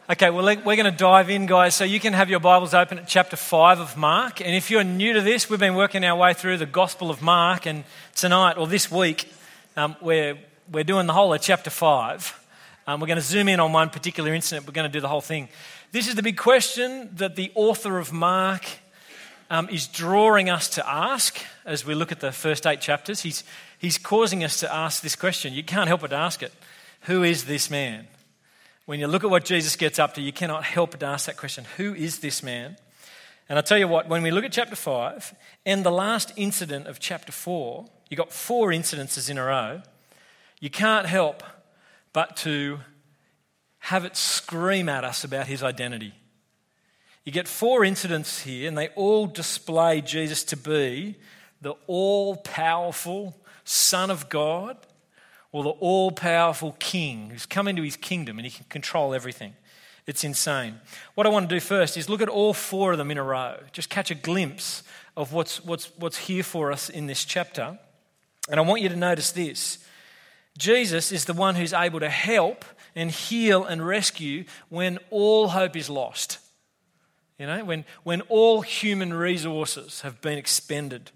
Okay, well, we're going to dive in, guys. So you can have your Bibles open at chapter 5 of Mark. And if you're new to this, we've been working our way through the Gospel of Mark. And tonight, or this week, we're doing the whole of chapter 5. We're going to zoom in on one particular incident. We're going to do the whole thing. This is the big question that the author of Mark is drawing us to ask as we look at the first 8 chapters. He's causing us to ask this question. You can't help but ask it. Who is this man? When you look at what Jesus gets up to, you cannot help but ask that question. Who is this man? And I'll tell you what, when we look at chapter 5 and the last incident of chapter 4, you got 4 incidences in a row, you can't help but to have it scream at us about his identity. You get 4 incidents here and they all display Jesus to be the all-powerful Son of God, or the all-powerful king who's come into his kingdom and he can control everything. It's insane. What I want to do first is look at all 4 of them in a row. Just catch a glimpse of what's here for us in this chapter. And I want you to notice this. Jesus is the one who's able to help and heal and rescue when all hope is lost. You know, when all human resources have been expended.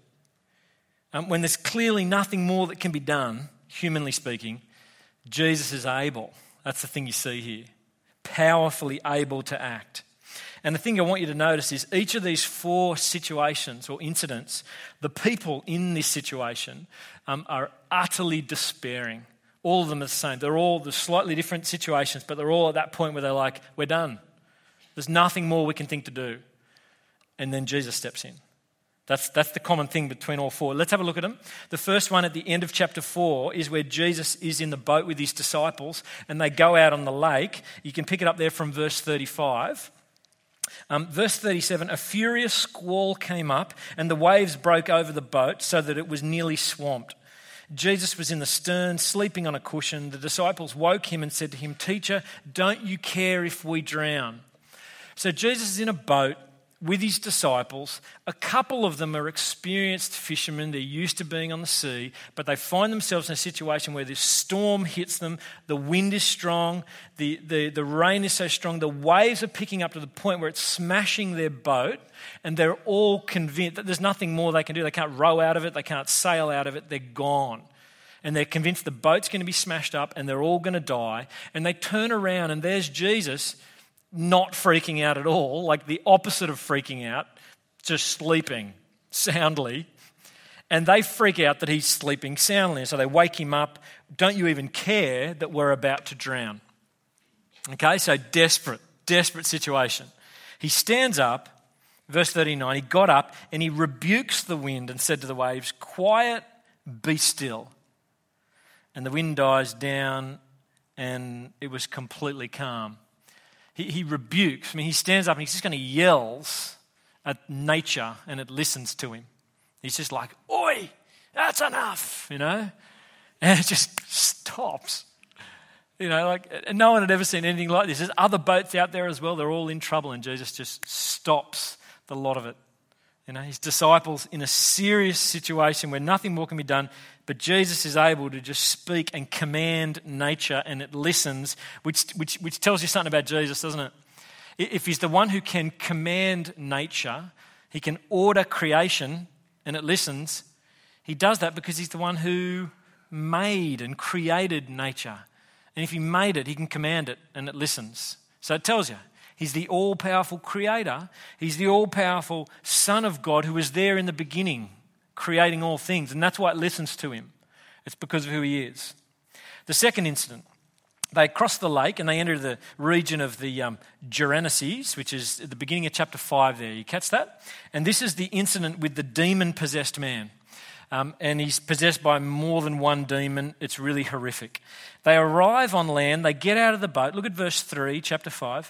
When there's clearly nothing more that can be done, humanly speaking, Jesus is able. That's the thing you see here. Powerfully able to act. And the thing I want you to notice is each of these 4 situations or incidents, the people in this situation are utterly despairing. All of them are the same. They're slightly different situations, but they're all at that point where they're like, we're done. There's nothing more we can think to do. And then Jesus steps in. That's the common thing between all 4. Let's have a look at them. The first one at the end of chapter 4 is where Jesus is in the boat with his disciples and they go out on the lake. You can pick it up there from verse 35. Verse 37, a furious squall came up and the waves broke over the boat so that it was nearly swamped. Jesus was in the stern, sleeping on a cushion. The disciples woke him and said to him, "Teacher, don't you care if we drown?" So Jesus is in a boat with his disciples. A couple of them are experienced fishermen. They're used to being on the sea, but they find themselves in a situation where this storm hits them. The wind is strong. The rain is so strong. The waves are picking up to the point where it's smashing their boat, and they're all convinced that there's nothing more they can do. They can't row out of it. They can't sail out of it. They're gone. And they're convinced the boat's going to be smashed up and they're all going to die. And they turn around and there's Jesus, not freaking out at all, like the opposite of freaking out, just sleeping soundly. And they freak out that he's sleeping soundly. And so they wake him up. Don't you even care that we're about to drown? Okay, so desperate situation. He stands up, verse 39, he got up and he rebukes the wind and said to the waves, "Quiet, be still." And the wind dies down and it was completely calm. He rebukes. He stands up and he's just going to yells at nature and it listens to him. He's just like, "Oi, that's enough," and it just stops. And no one had ever seen anything like this. There's other boats out there as well. They're all in trouble and Jesus just stops the lot of it. His disciples in a serious situation where nothing more can be done, but Jesus is able to just speak and command nature and it listens, which tells you something about Jesus, doesn't it? If he's the one who can command nature, he can order creation and it listens, he does that because he's the one who made and created nature. And if he made it, he can command it and it listens. So it tells you. He's the all-powerful creator. He's the all-powerful Son of God who was there in the beginning, creating all things. And that's why it listens to him. It's because of who he is. The second incident, they cross the lake and they enter the region of the Gerasenes, which is at the beginning of chapter 5 there. You catch that? And this is the incident with the demon-possessed man. And he's possessed by more than one demon. It's really horrific. They arrive on land. They get out of the boat. Look at verse 3, chapter 5.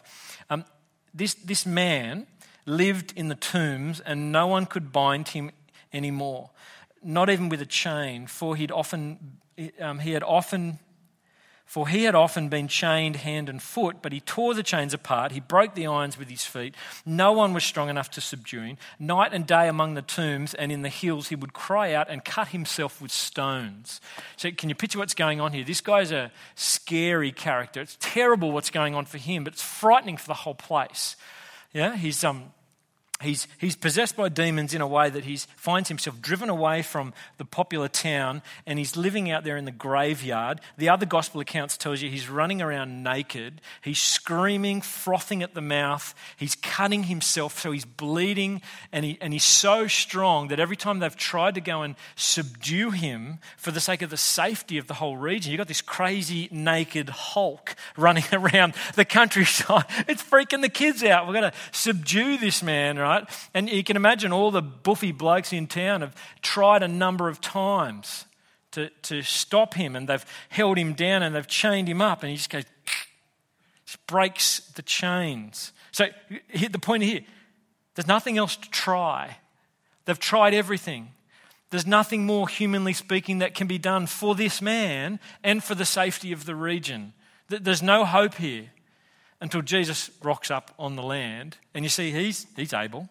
This man lived in the tombs and no one could bind him anymore, not even with a chain, for he had often For he had often been chained hand and foot, but he tore the chains apart. He broke the irons with his feet. No one was strong enough to subdue him. Night and day among the tombs and in the hills, he would cry out and cut himself with stones. So can you picture what's going on here? This guy's a scary character. It's terrible what's going on for him, but it's frightening for the whole place. Yeah, He's possessed by demons in a way that he finds himself driven away from the popular town, and he's living out there in the graveyard. The other gospel accounts tells you he's running around naked. He's screaming, frothing at the mouth. He's cutting himself, so he's bleeding, and he's so strong that every time they've tried to go and subdue him for the sake of the safety of the whole region, you've got this crazy naked Hulk running around the countryside. It's freaking the kids out. We've got to subdue this man, right? And you can imagine all the buffy blokes in town have tried a number of times to stop him, and they've held him down and they've chained him up, and he just breaks the chains. So the point here, there's nothing else to try. They've tried everything. There's nothing more, humanly speaking, that can be done for this man and for the safety of the region. There's no hope here. Until Jesus rocks up on the land, and you see he's able.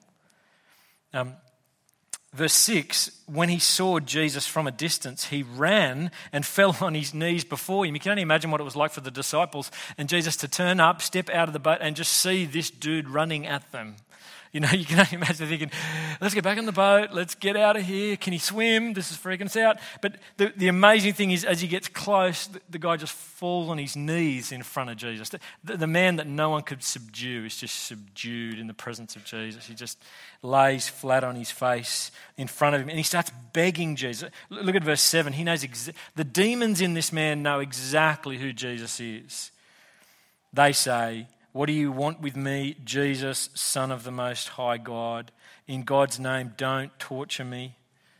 Verse 6, when he saw Jesus from a distance, he ran and fell on his knees before him. You can only imagine what it was like for the disciples and Jesus to turn up, step out of the boat, and just see this dude running at them. You know, you can only imagine thinking, let's get back on the boat, let's get out of here. Can he swim? This is freaking us out. But the amazing thing is, as he gets close, the guy just falls on his knees in front of Jesus. The man that no one could subdue is just subdued in the presence of Jesus. He just lays flat on his face in front of him, and he starts begging Jesus. Look at verse 7. He knows the demons in this man know exactly who Jesus is. They say, "What do you want with me, Jesus, Son of the Most High God? In God's name, don't torture me."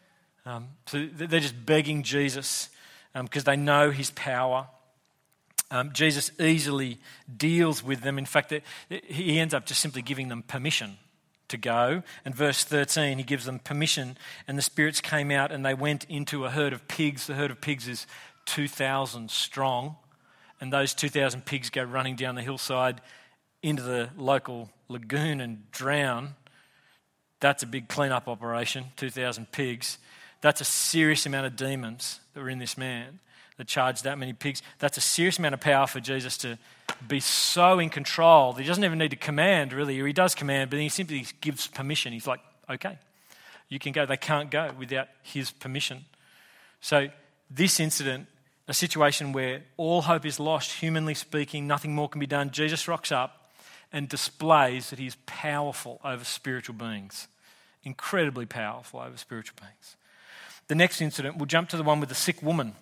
So they're just begging Jesus because they know his power. Jesus easily deals with them. In fact, he ends up just simply giving them permission to go. And verse 13, he gives them permission, and the spirits came out and they went into a herd of pigs. The herd of pigs is 2,000 strong, and those 2,000 pigs go running down the hillside into the local lagoon and drown. That's a big clean-up operation, 2,000 pigs. That's a serious amount of demons that were in this man that charged that many pigs. That's a serious amount of power for Jesus to be so in control that he doesn't even need to command, really, or he does command, but he simply gives permission. He's like, okay, you can go. They can't go without his permission. So this incident, a situation where all hope is lost, humanly speaking, nothing more can be done, Jesus rocks up and displays that he's powerful over spiritual beings. Incredibly powerful over spiritual beings. The next incident, we'll jump to the one with the sick woman.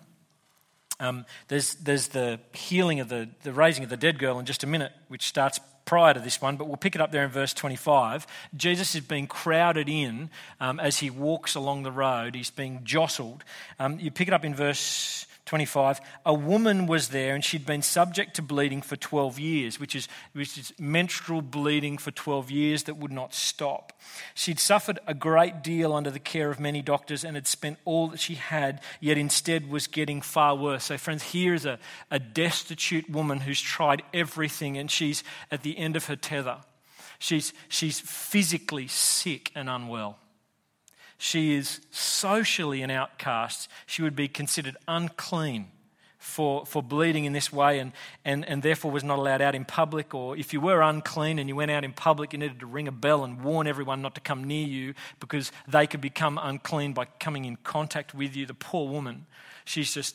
There's the healing of the raising of the dead girl in just a minute, which starts prior to this one, but we'll pick it up there in verse 25. Jesus is being crowded in as he walks along the road. He's being jostled. You pick it up in verse 25, a woman was there and she'd been subject to bleeding for 12 years, which is menstrual bleeding for 12 years that would not stop. She'd suffered a great deal under the care of many doctors and had spent all that she had, yet instead was getting far worse. So friends, here is a destitute woman who's tried everything and she's at the end of her tether. She's physically sick and unwell. She is socially an outcast. She would be considered unclean for bleeding in this way and therefore was not allowed out in public. Or if you were unclean and you went out in public, you needed to ring a bell and warn everyone not to come near you because they could become unclean by coming in contact with you. The poor woman, she's just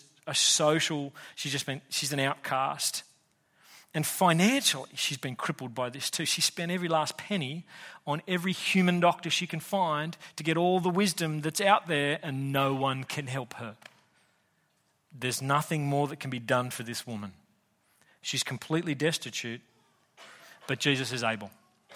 she's an outcast. And financially, she's been crippled by this too. She spent every last penny on every human doctor she can find to get all the wisdom that's out there, and no one can help her. There's nothing more that can be done for this woman. She's completely destitute, but Jesus is able.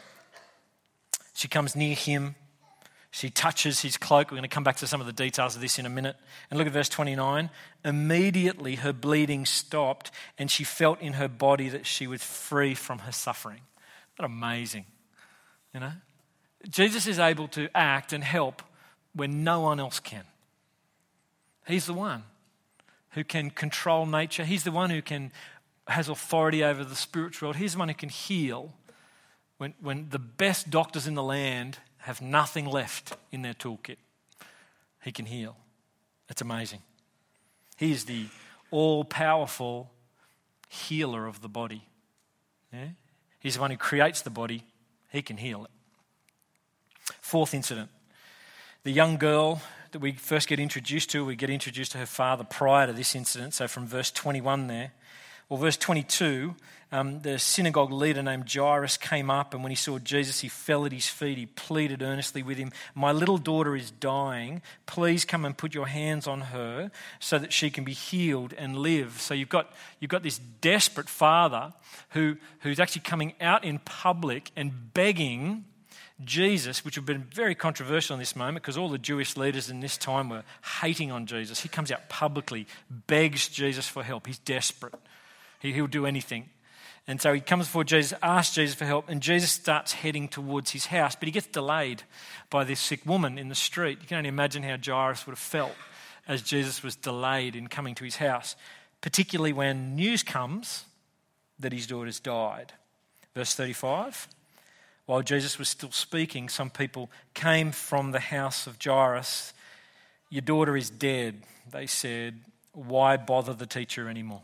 She comes near him. She touches his cloak. We're going to come back to some of the details of this in a minute. And look at verse 29. Immediately her bleeding stopped and she felt in her body that she was free from her suffering. That's amazing. You know? Jesus is able to act and help when no one else can. He's the one. who can control nature. He's the one who has authority over the spiritual world. He's the one who can heal when the best doctors in the land have nothing left in their toolkit. He can heal. It's amazing. He is the all-powerful healer of the body. Yeah? He's the one who creates the body. He can heal it. Fourth incident. The young girl that we first get introduced to her father prior to this incident. So from verse 21 there. Well, verse 22, the synagogue leader named Jairus came up, and when he saw Jesus, he fell at his feet. He pleaded earnestly with him, "My little daughter is dying. Please come and put your hands on her so that she can be healed and live." So you've got this desperate father who's actually coming out in public and begging Jesus, which would have been very controversial in this moment because all the Jewish leaders in this time were hating on Jesus. He comes out publicly, begs Jesus for help. He's desperate. He'll do anything. And so he comes before Jesus, asks Jesus for help, and Jesus starts heading towards his house, but he gets delayed by this sick woman in the street. You can only imagine how Jairus would have felt as Jesus was delayed in coming to his house, particularly when news comes that his daughter's died. Verse 35, while Jesus was still speaking, some people came from the house of Jairus. "Your daughter is dead," they said. "Why bother the teacher anymore?"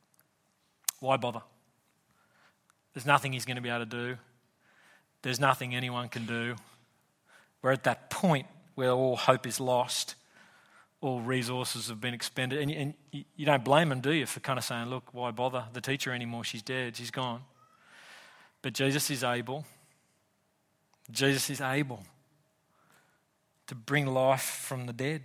Why bother? There's nothing he's going to be able to do. There's nothing anyone can do. We're at that point where all hope is lost. All resources have been expended. And you don't blame him, do you, for kind of saying, "Look, why bother the teacher anymore? She's dead. She's gone." But Jesus is able. Jesus is able to bring life from the dead.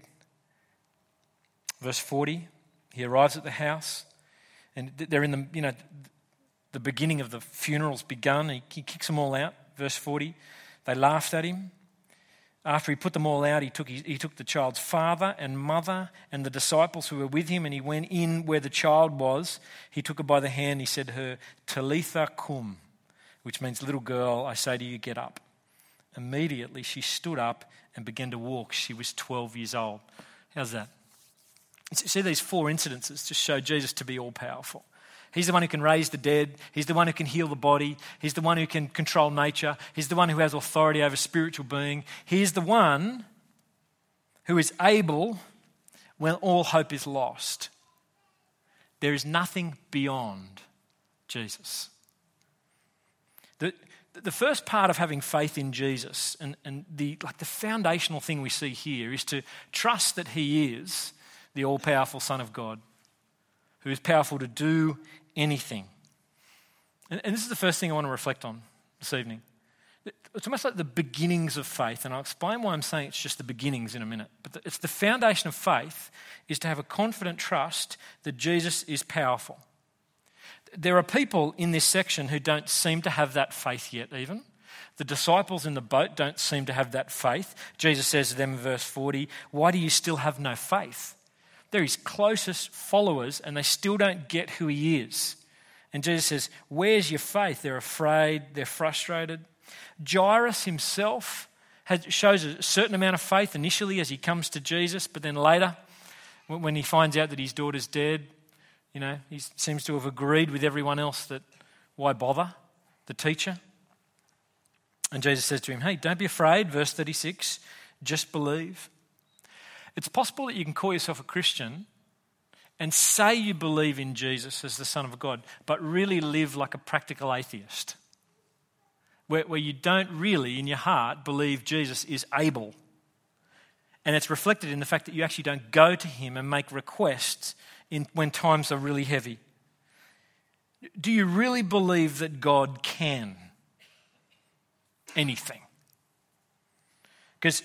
Verse 40, he arrives at the house. And they're in the beginning of the funeral's begun. He kicks them all out. Verse 40, they laughed at him. After he put them all out, he took the child's father and mother and the disciples who were with him, and he went in where the child was. He took her by the hand. He said to her, "Talitha cum," which means, "Little girl, I say to you, get up." Immediately she stood up and began to walk. She was 12 years old. How's that? See, these four incidences just show Jesus to be all-powerful. He's the one who can raise the dead. He's the one who can heal the body. He's the one who can control nature. He's the one who has authority over spiritual being. He's the one who is able when all hope is lost. There is nothing beyond Jesus. The first part of having faith in Jesus and the foundational thing we see here is to trust that he is the all-powerful Son of God, who is powerful to do anything. And this is the first thing I want to reflect on this evening. It's almost like the beginnings of faith, and I'll explain why I'm saying it's just the beginnings in a minute. But it's the foundation of faith is to have a confident trust that Jesus is powerful. There are people in this section who don't seem to have that faith yet even. The disciples in the boat don't seem to have that faith. Jesus says to them in verse 40, "Why do you still have no faith?" They're his closest followers and they still don't get who he is. And Jesus says, "Where's your faith?" They're afraid, they're frustrated. Jairus himself shows a certain amount of faith initially as he comes to Jesus, but then later, when he finds out that his daughter's dead, he seems to have agreed with everyone else that why bother the teacher? And Jesus says to him, "Hey, don't be afraid," verse 36, "just believe." It's possible that you can call yourself a Christian and say you believe in Jesus as the Son of God, but really live like a practical atheist, where you don't really, in your heart, believe Jesus is able. And it's reflected in the fact that you actually don't go to him and make requests when times are really heavy. Do you really believe that God can anything? Because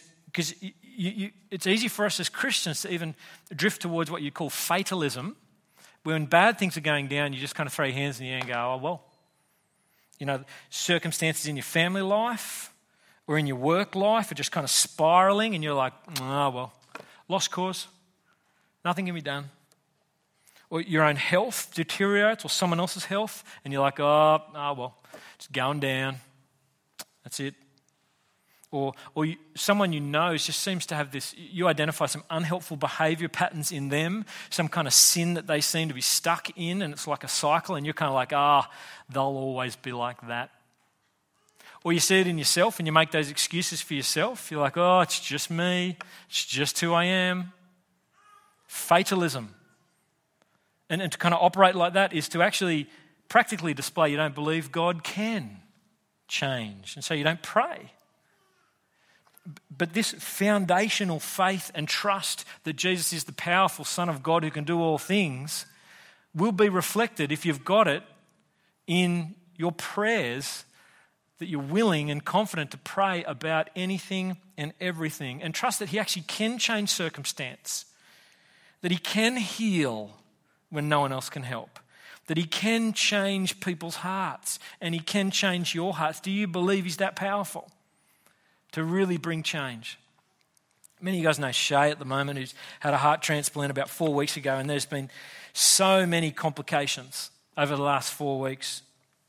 it's easy for us as Christians to even drift towards what you call fatalism, where when bad things are going down, you just kind of throw your hands in the air and go, "Oh, well." Circumstances in your family life or in your work life are just kind of spiraling and you're like, "Oh, well, lost cause. Nothing can be done." Or your own health deteriorates or someone else's health and you're like, oh well, it's going down. That's it. Or someone you know just seems to have this, you identify some unhelpful behaviour patterns in them, some kind of sin that they seem to be stuck in, and it's like a cycle, and you're kind of like, they'll always be like that. Or you see it in yourself and you make those excuses for yourself. You're like, it's just me, it's just who I am. Fatalism. And to kind of operate like that is to actually practically display you don't believe God can change, and so you don't pray. But this foundational faith and trust that Jesus is the powerful Son of God who can do all things will be reflected, if you've got it, in your prayers, that you're willing and confident to pray about anything and everything, and trust that He actually can change circumstance, that He can heal when no one else can help, that He can change people's hearts, and He can change your hearts. Do you believe He's that powerful to really bring change? Many of you guys know Shay at the moment, who's had a heart transplant about 4 weeks ago, and there's been so many complications over the last 4 weeks.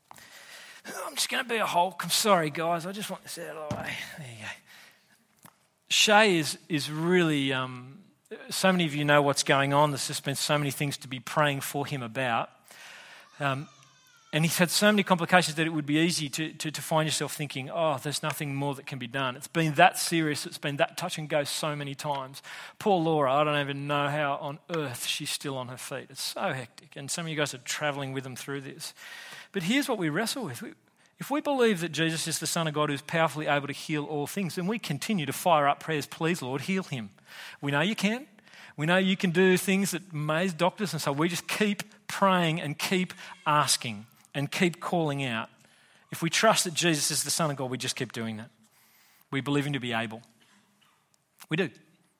I'm just going to be a Hulk. I'm sorry, guys. I just want this out of the way. There you go. Shay is really, so many of you know what's going on. There's just been so many things to be praying for him about. And he's had so many complications that it would be easy to find yourself thinking, there's nothing more that can be done. It's been that serious. It's been that touch and go so many times. Poor Laura, I don't even know how on earth she's still on her feet. It's so hectic. And some of you guys are travelling with them through this. But here's what we wrestle with. If we believe that Jesus is the Son of God who's powerfully able to heal all things, then we continue to fire up prayers, please, Lord, heal him. We know you can. We know you can do things that amaze doctors, and so we just keep praying and keep asking and keep calling out. If we trust that Jesus is the Son of God, we just keep doing that. We believe Him to be able. We do.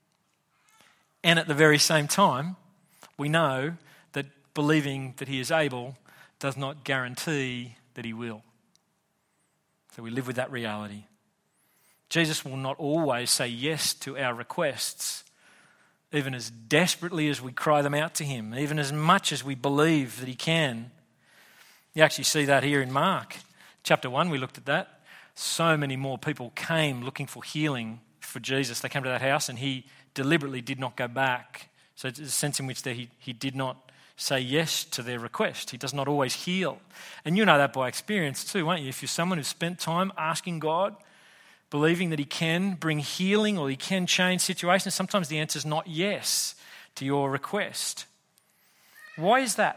And at the very same time, we know that believing that He is able does not guarantee that He will. So we live with that reality. Jesus will not always say yes to our requests, even as desperately as we cry them out to Him, even as much as we believe that He can. You actually see that here in Mark. Chapter 1, we looked at that. So many more people came looking for healing for Jesus. They came to that house and He deliberately did not go back. So it's a sense in which he did not say yes to their request. He does not always heal. And you know that by experience too, won't you? If you're someone who's spent time asking God, believing that He can bring healing or He can change situations, sometimes the answer is not yes to your request. Why is that?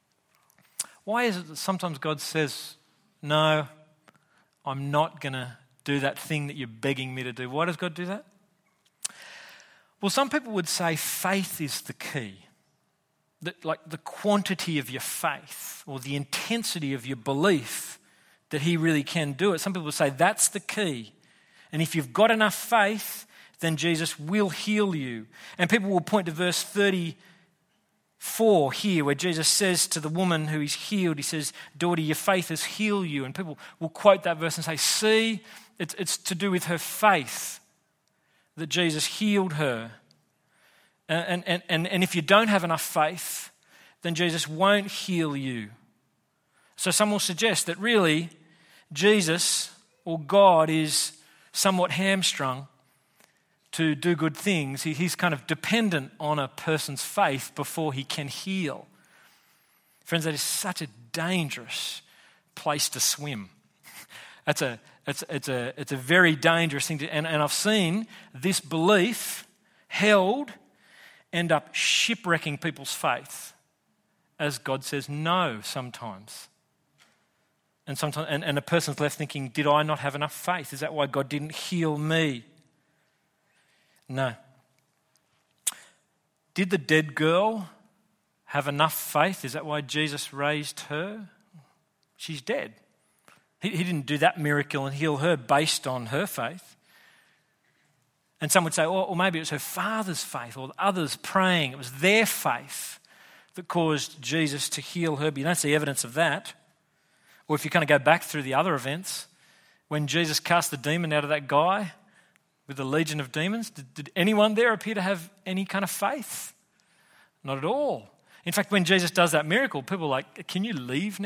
Why is it that sometimes God says, no, I'm not going to do that thing that you're begging me to do? Why does God do that? Well, some people would say faith is the key. That, like the quantity of your faith or the intensity of your belief that He really can do it. Some people would say that's the key. And if you've got enough faith, then Jesus will heal you. And people will point to verse 34 here, where Jesus says to the woman who He's healed, He says, daughter, your faith has healed you. And people will quote that verse and say, see, it's to do with her faith that Jesus healed her. And if you don't have enough faith, then Jesus won't heal you. So some will suggest that really Jesus or God is somewhat hamstrung to do good things. He's kind of dependent on a person's faith before He can heal. Friends, that is such a dangerous place to swim. It's a very dangerous thing to, and I've seen this belief held end up shipwrecking people's faith, as God says no sometimes. And sometimes, and a person's left thinking, did I not have enough faith? Is that why God didn't heal me? No. Did the dead girl have enough faith? Is that why Jesus raised her? She's dead. He didn't do that miracle and heal her based on her faith. And some would say, or maybe it was her father's faith or others praying. It was their faith that caused Jesus to heal her. But you don't see evidence of that. Or if you kind of go back through the other events, when Jesus cast the demon out of that guy with a legion of demons, did anyone there appear to have any kind of faith? Not at all. In fact, when Jesus does that miracle, people are like, can you leave now?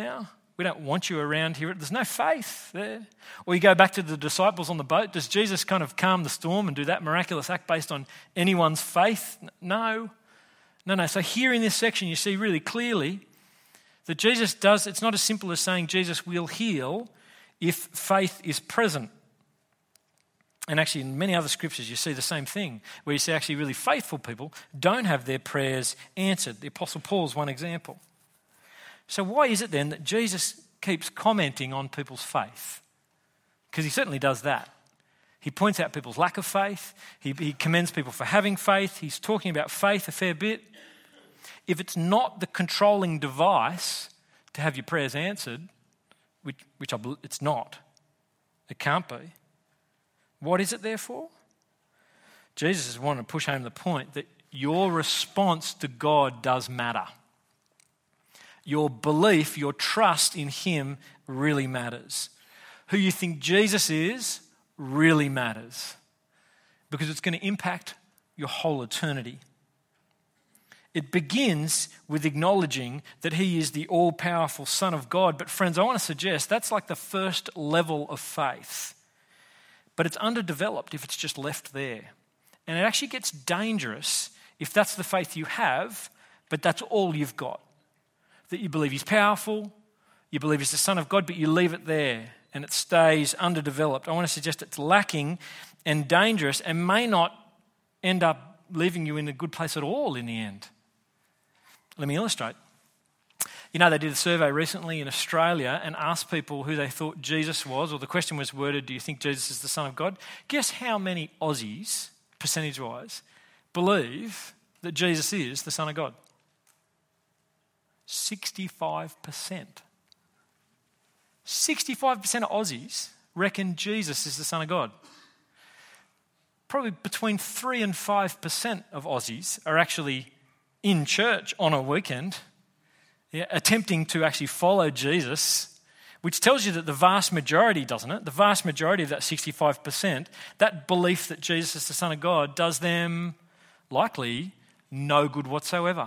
We don't want you around here. There's no faith there. Or you go back to the disciples on the boat. Does Jesus kind of calm the storm and do that miraculous act based on anyone's faith? No. So here in this section, you see really clearly that Jesus does, it's not as simple as saying Jesus will heal if faith is present. And actually in many other scriptures you see the same thing, where you see actually really faithful people don't have their prayers answered. The Apostle Paul's one example. So why is it then that Jesus keeps commenting on people's faith? Because he certainly does that. He points out people's lack of faith. He commends people for having faith. He's talking about faith a fair bit. If it's not the controlling device to have your prayers answered, which I believe it's not, it can't be, what is it there for? Jesus is wanting to push home the point that your response to God does matter. Your belief, your trust in him really matters. Who you think Jesus is really matters, because it's going to impact your whole eternity. It begins with acknowledging that he is the all-powerful Son of God. But friends, I want to suggest that's like the first level of faith. But it's underdeveloped if it's just left there. And it actually gets dangerous if that's the faith you have, but that's all you've got. That you believe he's powerful, you believe he's the Son of God, but you leave it there and it stays underdeveloped. I want to suggest it's lacking and dangerous and may not end up leaving you in a good place at all in the end. Let me illustrate. You know, they did a survey recently in Australia and asked people who they thought Jesus was, or the question was worded, do you think Jesus is the Son of God? Guess how many Aussies, percentage-wise, believe that Jesus is the Son of God? 65%. 65% of Aussies reckon Jesus is the Son of God. Probably between 3 and 5% of Aussies are actually in church on a weekend, attempting to actually follow Jesus, which tells you that the vast majority, doesn't it? The vast majority of that 65%, that belief that Jesus is the Son of God does them likely no good whatsoever.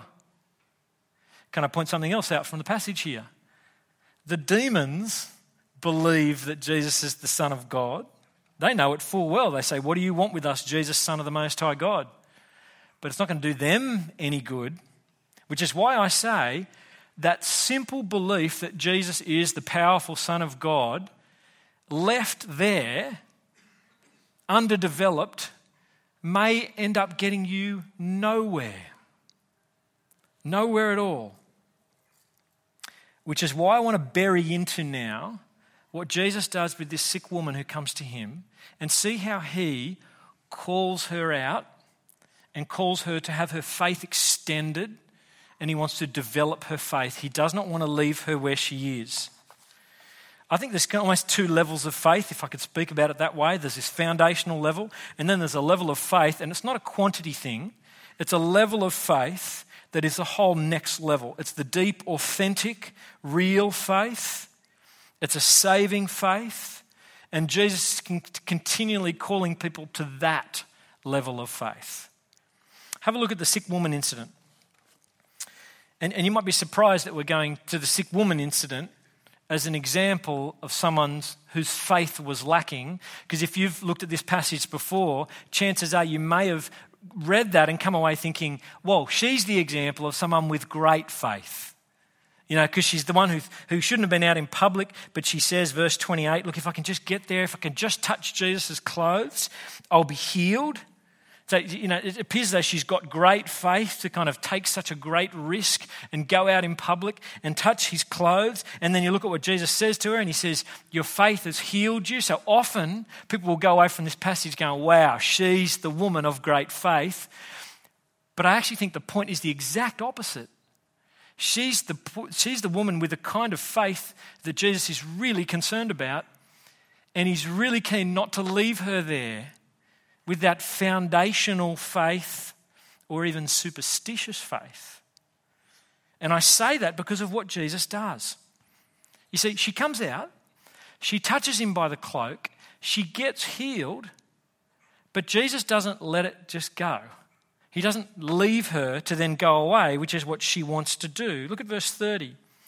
Can I point something else out from the passage here? The demons believe that Jesus is the Son of God. They know it full well. They say, what do you want with us, Jesus, Son of the Most High God? But it's not going to do them any good, which is why I say that simple belief that Jesus is the powerful Son of God, left there, underdeveloped, may end up getting you nowhere. Nowhere at all. Which is why I want to bury into now what Jesus does with this sick woman who comes to him and see how he calls her out and calls her to have her faith extended, and he wants to develop her faith. He does not want to leave her where she is. I think there's almost two levels of faith, if I could speak about it that way. There's this foundational level, and then there's a level of faith, and it's not a quantity thing. It's a level of faith that is the whole next level. It's the deep, authentic, real faith. It's a saving faith, and Jesus is continually calling people to that level of faith. Have a look at the sick woman incident. And you might be surprised that we're going to the sick woman incident as an example of someone whose faith was lacking. Because if you've looked at this passage before, chances are you may have read that and come away thinking, well, she's the example of someone with great faith. You know, because she's the one who shouldn't have been out in public, but she says, verse 28, look, if I can just get there, if I can just touch Jesus' clothes, I'll be healed. So, you know, it appears as though she's got great faith to kind of take such a great risk and go out in public and touch his clothes. And then you look at what Jesus says to her and he says, your faith has healed you. So often people will go away from this passage going, wow, she's the woman of great faith. But I actually think the point is the exact opposite. She's the woman with the kind of faith that Jesus is really concerned about, and he's really keen not to leave her there with that foundational faith or even superstitious faith. And I say that because of what Jesus does. You see, she comes out, she touches him by the cloak, she gets healed, but Jesus doesn't let it just go. He doesn't leave her to then go away, which is what she wants to do. Look at verse 30.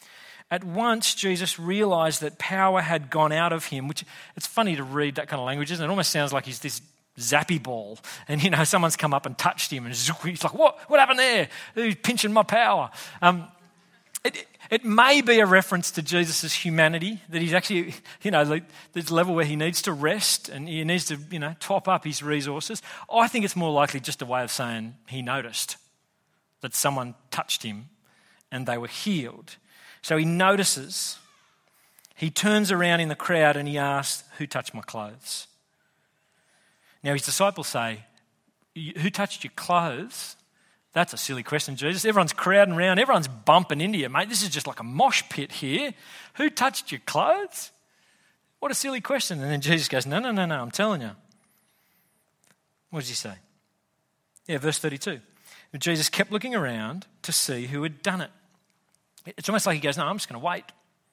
At once, Jesus realized that power had gone out of him, which it's funny to read that kind of language, isn't it? It almost sounds like he's this zappy ball and, someone's come up and touched him and he's like, what happened there? Who's pinching my power? It may be a reference to Jesus' humanity, that he's actually, this level where he needs to rest and he needs to, top up his resources. I think it's more likely just a way of saying he noticed that someone touched him and they were healed. So he notices, he turns around in the crowd and he asks, who touched my clothes? Now his disciples say, who touched your clothes? That's a silly question, Jesus. Everyone's crowding around, everyone's bumping into you, mate. This is just like a mosh pit here. Who touched your clothes? What a silly question. And then Jesus goes, no, I'm telling you. What does he say? Yeah, verse 32. Jesus kept looking around to see who had done it. It's almost like he goes, no, I'm just going to wait.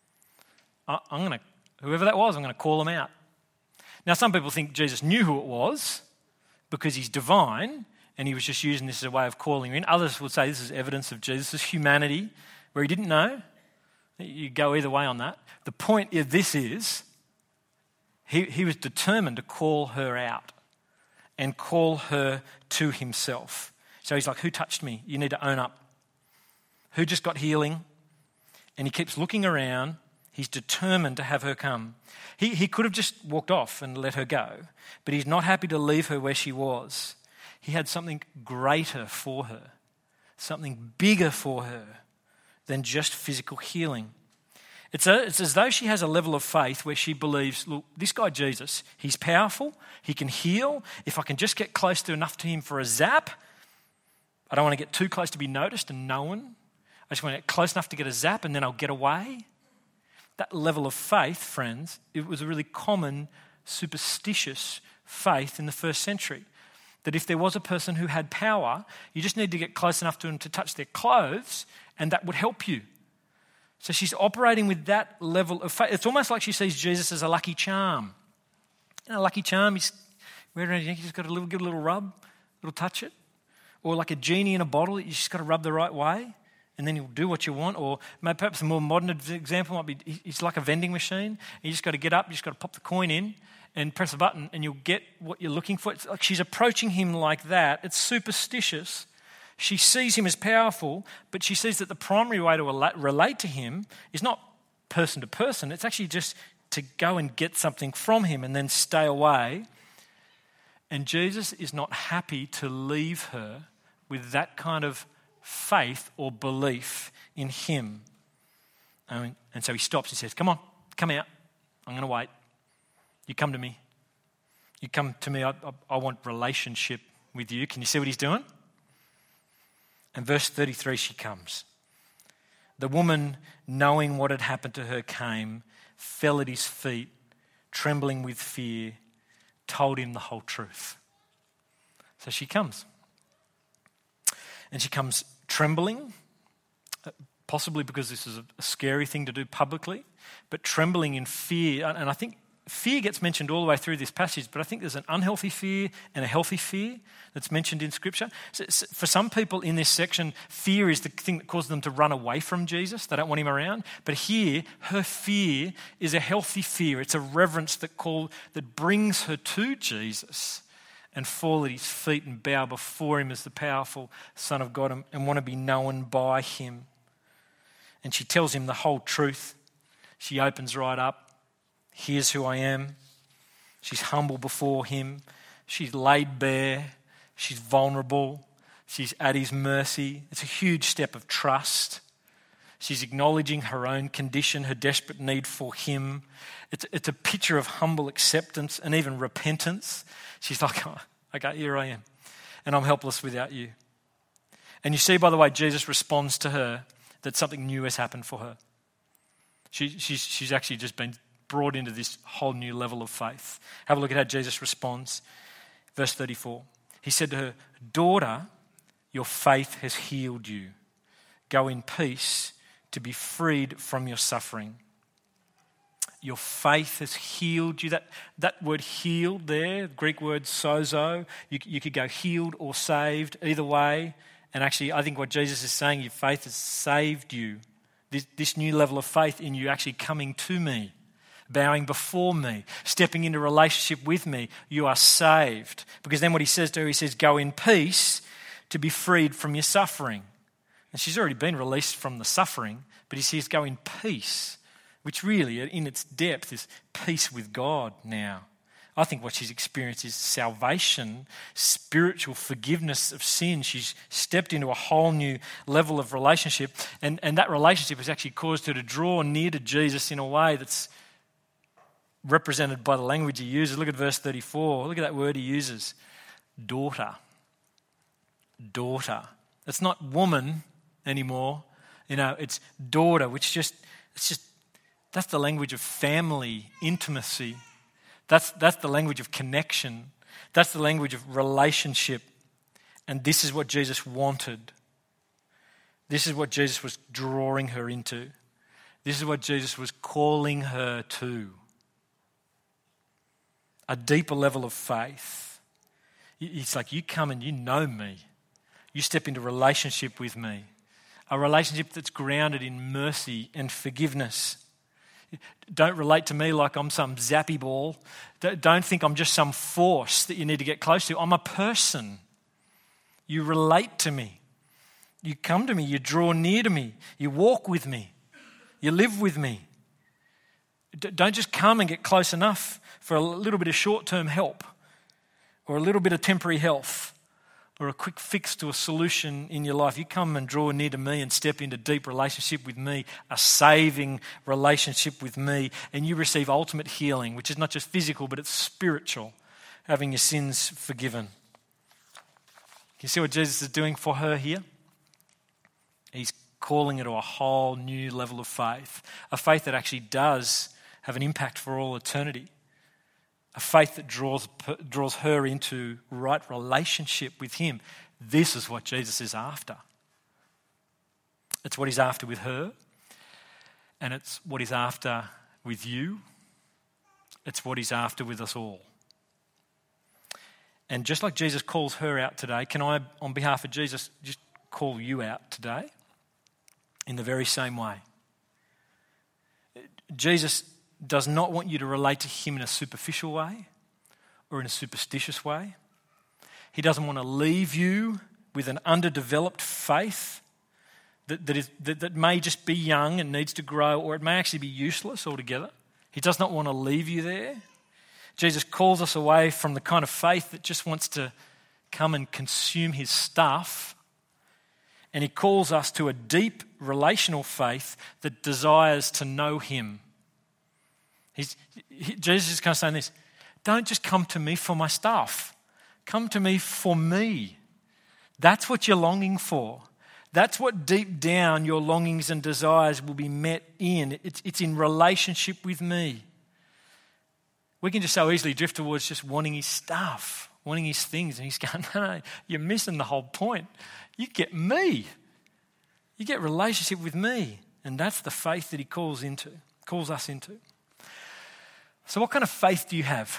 Whoever that was, I'm going to call them out. Now, some people think Jesus knew who it was because he's divine and he was just using this as a way of calling him in. Others would say this is evidence of Jesus' humanity where he didn't know. You go either way on that. The point of this is he was determined to call her out and call her to himself. So he's like, who touched me? You need to own up. Who just got healing? And he keeps looking around. He's determined to have her come. He could have just walked off and let her go, but he's not happy to leave her where she was. He had something greater for her, something bigger for her than just physical healing. It's as though she has a level of faith where she believes, look, this guy Jesus, he's powerful, he can heal. If I can just get close to enough to him for a zap, I don't want to get too close to be noticed and known. I just want to get close enough to get a zap and then I'll get away. That level of faith, friends, it was a really common, superstitious faith in the first century. That if there was a person who had power, you just need to get close enough to them to touch their clothes and that would help you. So she's operating with that level of faith. It's almost like she sees Jesus as a lucky charm. A lucky charm, he's wearing around your neck, you just got to give it a little rub, a little touch it. Or like a genie in a bottle, you just got to rub the right way. And then he'll do what you want. Or maybe perhaps a more modern example might be, he's like a vending machine. You just got to get up, you just got to pop the coin in and press a button and you'll get what you're looking for. It's like she's approaching him like that. It's superstitious. She sees him as powerful, but she sees that the primary way to relate to him is not person to person. It's actually just to go and get something from him and then stay away. And Jesus is not happy to leave her with that kind of faith or belief in him. And so he stops and says, come on, come out. I'm going to wait. You come to me. You come to me. I want relationship with you. Can you see what he's doing? And verse 33, she comes. The woman, knowing what had happened to her, came, fell at his feet, trembling with fear, told him the whole truth. So she comes. And she comes trembling, possibly because this is a scary thing to do publicly, but trembling in fear. And I think fear gets mentioned all the way through this passage, but I think there's an unhealthy fear and a healthy fear that's mentioned in Scripture. So for some people in this section, fear is the thing that causes them to run away from Jesus. They don't want him around. But here, her fear is a healthy fear. It's a reverence that brings her to Jesus and fall at his feet and bow before him as the powerful Son of God and want to be known by him. And she tells him the whole truth. She opens right up. Here's who I am. She's humble before him. She's laid bare. She's vulnerable. She's at his mercy. It's a huge step of trust. She's acknowledging her own condition, her desperate need for him. It's a picture of humble acceptance and even repentance. She's like, oh, okay, here I am. And I'm helpless without you. And you see, by the way, Jesus responds to her that something new has happened for her. She's actually just been brought into this whole new level of faith. Have a look at how Jesus responds. Verse 34. He said to her, daughter, your faith has healed you. Go in peace to be freed from your suffering. Your faith has healed you. That word healed there, the Greek word sozo, you could go healed or saved, either way. And actually, I think what Jesus is saying, your faith has saved you. this new level of faith in you actually coming to me, bowing before me, stepping into relationship with me. You are saved. Because then what he says to her, he says, go in peace to be freed from your suffering. And she's already been released from the suffering, but he says, go in peace, which really, in its depth, is peace with God now. I think what she's experienced is salvation, spiritual forgiveness of sin. She's stepped into a whole new level of relationship, and that relationship has actually caused her to draw near to Jesus in a way that's represented by the language he uses. Look at verse 34. Look at that word he uses. Daughter. Daughter. It's not woman anymore. It's daughter, that's the language of family, intimacy. That's the language of connection. That's the language of relationship. And this is what Jesus wanted. This is what Jesus was drawing her into. This is what Jesus was calling her to. A deeper level of faith. It's like, you come and you know me. You step into relationship with me. A relationship that's grounded in mercy and forgiveness. Don't relate to me like I'm some zappy ball. Don't think I'm just some force that you need to get close to. I'm a person. You relate to me. You come to me. You draw near to me. You walk with me. You live with me. Don't just come and get close enough for a little bit of short-term help or a little bit of temporary health or a quick fix to a solution in your life. You come and draw near to me and step into deep relationship with me, a saving relationship with me, and you receive ultimate healing, which is not just physical, but it's spiritual, having your sins forgiven. Can you see what Jesus is doing for her here? He's calling her to a whole new level of faith, a faith that actually does have an impact for all eternity. A faith that draws her into right relationship with him. This is what Jesus is after. It's what he's after with her. And it's what he's after with you. It's what he's after with us all. And just like Jesus calls her out today, can I, on behalf of Jesus, just call you out today in the very same way? Jesus does not want you to relate to him in a superficial way or in a superstitious way. He doesn't want to leave you with an underdeveloped faith that may just be young and needs to grow, or it may actually be useless altogether. He does not want to leave you there. Jesus calls us away from the kind of faith that just wants to come and consume his stuff, and he calls us to a deep relational faith that desires to know him. Jesus is kind of saying this, don't just come to me for my stuff. Come to me for me. That's what you're longing for. That's what deep down your longings and desires will be met in. It's in relationship with me. We can just so easily drift towards just wanting his stuff, wanting his things. And he's going, no, you're missing the whole point. You get me. You get relationship with me. And that's the faith that he calls us into. So what kind of faith do you have?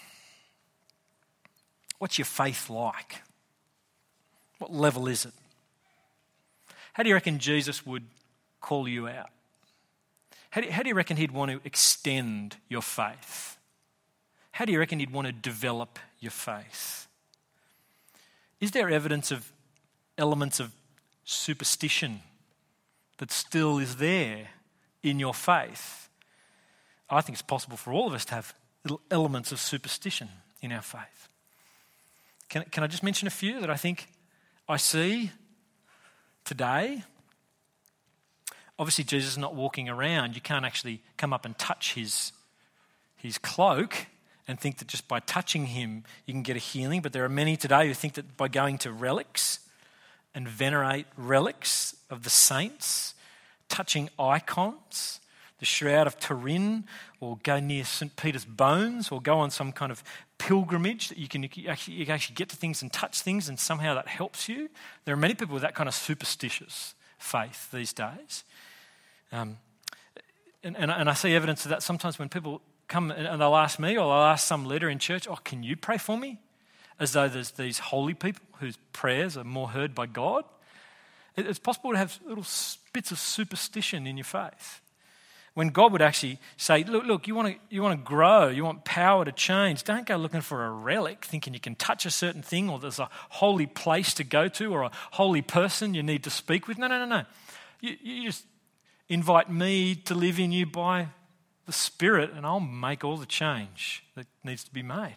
What's your faith like? What level is it? How do you reckon Jesus would call you out? How do you reckon he'd want to extend your faith? How do you reckon he'd want to develop your faith? Is there evidence of elements of superstition that still is there in your faith? I think it's possible for all of us to have little elements of superstition in our faith. Can I just mention a few that I think I see today? Obviously, Jesus is not walking around. You can't actually come up and touch his cloak and think that just by touching him you can get a healing. But there are many today who think that by going to relics and venerate relics of the saints, touching icons, the Shroud of Turin, or go near St. Peter's bones, or go on some kind of pilgrimage that you can actually get to things and touch things, and somehow that helps you. There are many people with that kind of superstitious faith these days. And I see evidence of that sometimes when people come and they'll ask me, or they'll ask some leader in church, oh, can you pray for me? As though there's these holy people whose prayers are more heard by God. It's possible to have little bits of superstition in your faith. When God would actually say, look, you want to grow, you want power to change, don't go looking for a relic thinking you can touch a certain thing or there's a holy place to go to or a holy person you need to speak with. No. You just invite me to live in you by the Spirit and I'll make all the change that needs to be made.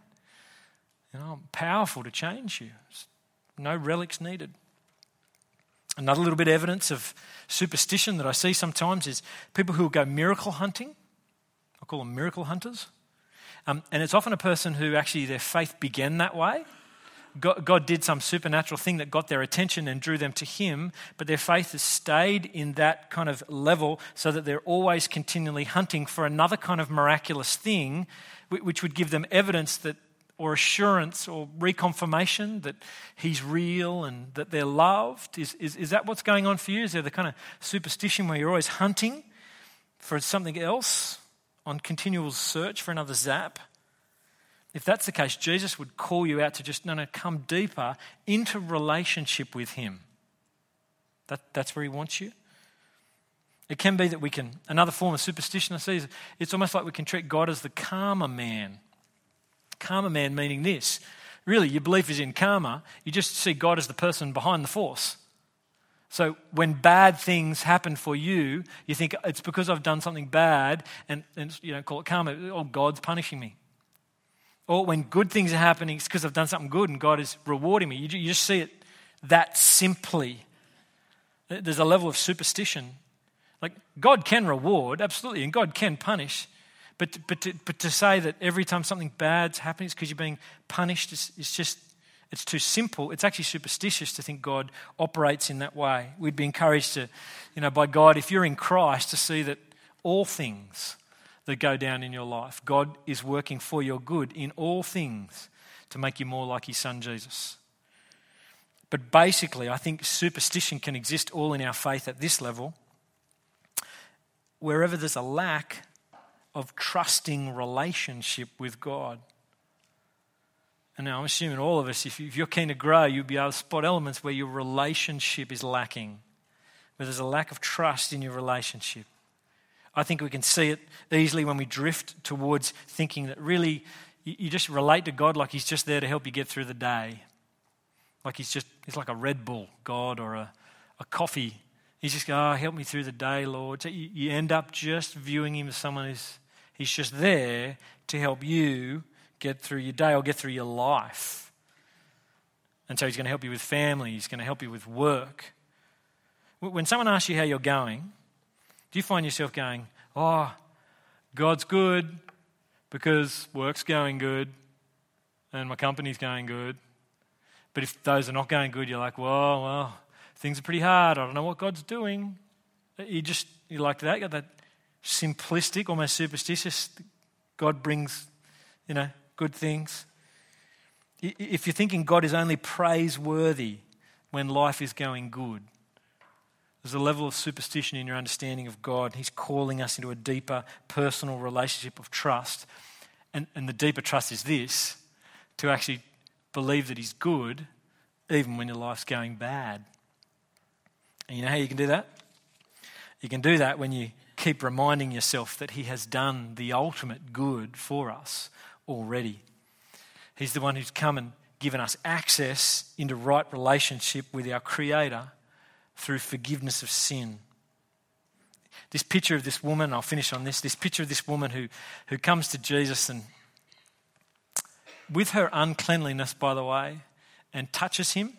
I'm powerful to change you. No relics needed. Another little bit of evidence of superstition that I see sometimes is people who will go miracle hunting. I call them miracle hunters. And it's often a person who actually their faith began that way. God did some supernatural thing that got their attention and drew them to Him, but their faith has stayed in that kind of level so that they're always continually hunting for another kind of miraculous thing which would give them evidence that or assurance or reconfirmation that He's real and that they're loved? Is that what's going on for you? Is there the kind of superstition where you're always hunting for something else on continual search for another zap? If that's the case, Jesus would call you out to just, come deeper into relationship with Him. That's where He wants you. It can be that another form of superstition I see is it's almost like we can treat God as the karma man. Karma man meaning this. Really, your belief is in karma. You just see God as the person behind the force. So when bad things happen for you, you think it's because I've done something bad and call it karma. Oh, God's punishing me. Or when good things are happening, it's because I've done something good and God is rewarding me. You just see it that simply. There's a level of superstition. Like God can reward, absolutely, and God can punish. But to say that every time something bad's happening, it's because you're being punished, it's too simple. It's actually superstitious to think God operates in that way. We'd be encouraged to, by God, if you're in Christ, to see that all things that go down in your life, God is working for your good in all things to make you more like His Son Jesus. But basically, I think superstition can exist all in our faith at this level. Wherever there's a lack of trusting relationship with God. And now I'm assuming all of us, if you're keen to grow, you'll be able to spot elements where your relationship is lacking, where there's a lack of trust in your relationship. I think we can see it easily when we drift towards thinking that really you just relate to God like He's just there to help you get through the day. Like He's like a Red Bull God or a coffee. He's just help me through the day, Lord. So you end up just viewing Him as someone He's just there to help you get through your day or get through your life. And so He's going to help you with family. He's going to help you with work. When someone asks you how you're going, do you find yourself going, God's good because work's going good and my company's going good? But if those are not going good, you're like, well, things are pretty hard. I don't know what God's doing. You like that. You got that simplistic, almost superstitious, God brings, good things. If you're thinking God is only praiseworthy when life is going good, there's a level of superstition in your understanding of God. He's calling us into a deeper personal relationship of trust. And the deeper trust is this, to actually believe that He's good even when your life's going bad. And you know how you can do that? You can do that when you keep reminding yourself that He has done the ultimate good for us already. He's the one who's come and given us access into right relationship with our Creator through forgiveness of sin. This picture of this woman, I'll finish on this picture of this woman who comes to Jesus and with her uncleanliness, by the way, and touches Him.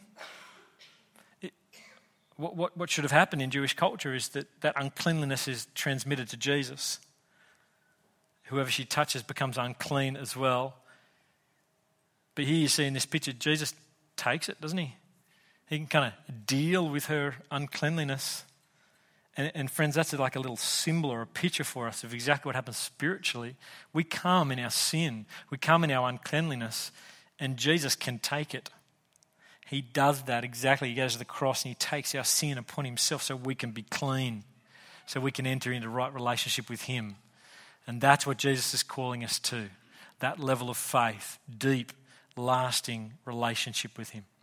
What should have happened in Jewish culture is that uncleanliness is transmitted to Jesus. Whoever she touches becomes unclean as well. But here you see in this picture, Jesus takes it, doesn't He? He can kind of deal with her uncleanliness. And friends, that's like a little symbol or a picture for us of exactly what happens spiritually. We come in our sin, we come in our uncleanliness, and Jesus can take it. He does that exactly. He goes to the cross and He takes our sin upon Himself so we can be clean, so we can enter into right relationship with Him. And that's what Jesus is calling us to, that level of faith, deep, lasting relationship with Him.